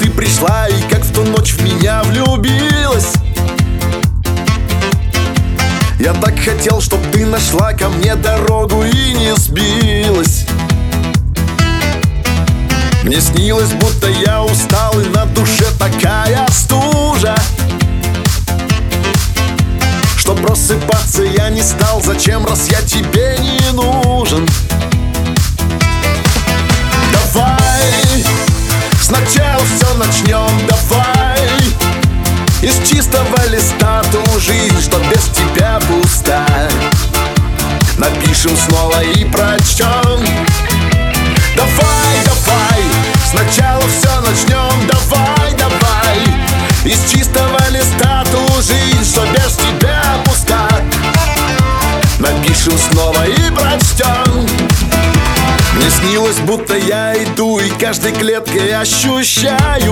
ты пришла и как в ту ночь в меня влюбилась. Я так хотел, чтоб ты нашла ко мне дорогу и не сбилась. Мне снилось, будто я устал, и на душе такая стужа, что просыпаться я не стал. Зачем, раз я тебе не нужен? Давай сначала все начнем, давай из чистого листа ту жизнь, что без тебя пуста, напишем снова и прочтем. Давай, давай, сначала все начнем, давай, давай из чистого листа ту жизнь, что без тебя пуста, напишем снова и прочтем. Мне снилось, будто я иду и каждой клеткой ощущаю,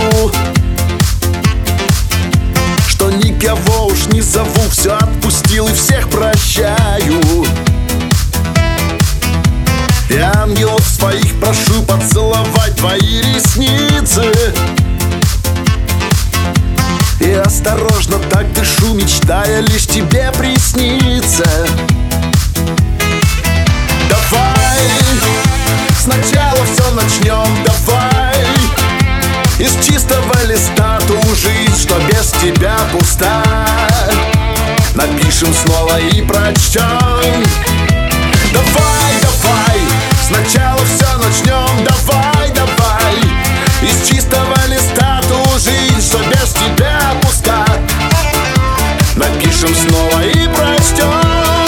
что никого уж не зову, все отпустил и всех прощаю. И ангелов своих прошу поцеловать твои ресницы. И осторожно так дышу, мечтая лишь тебе присниться. Давай сначала все начнем, давай из чистого листа ту жизнь, что без тебя пуста, напишем снова и прочтем. Давай, давай, сначала все начнем, давай, давай из чистого листа ту жизнь, что без тебя пуста, напишем снова и прочтем.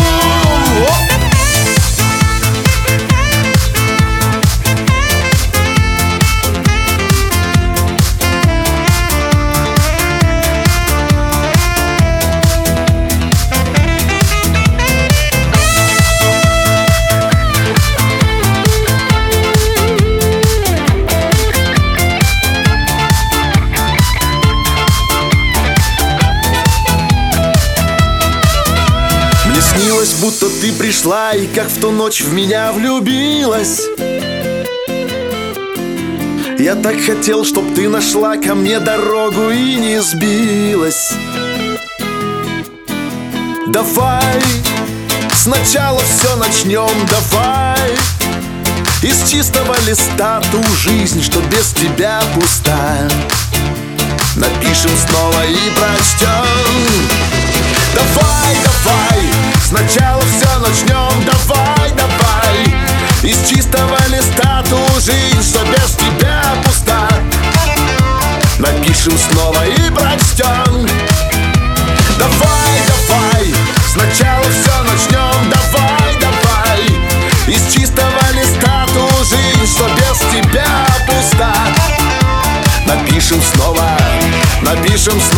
Снилось, будто ты пришла и как в ту ночь в меня влюбилась. Я так хотел, чтоб ты нашла ко мне дорогу и не сбилась. Давай сначала все начнем, давай из чистого листа ту жизнь, что без тебя пуста, напишем снова и прочтем. Давай, давай, сначала все начнем, давай, давай из чистого листа ту жизнь, что без тебя пуста, напишем снова и прочтем. Давай, давай, сначала все начнем, давай, давай из чистого листа ту жизнь, что без тебя пуста, напишем снова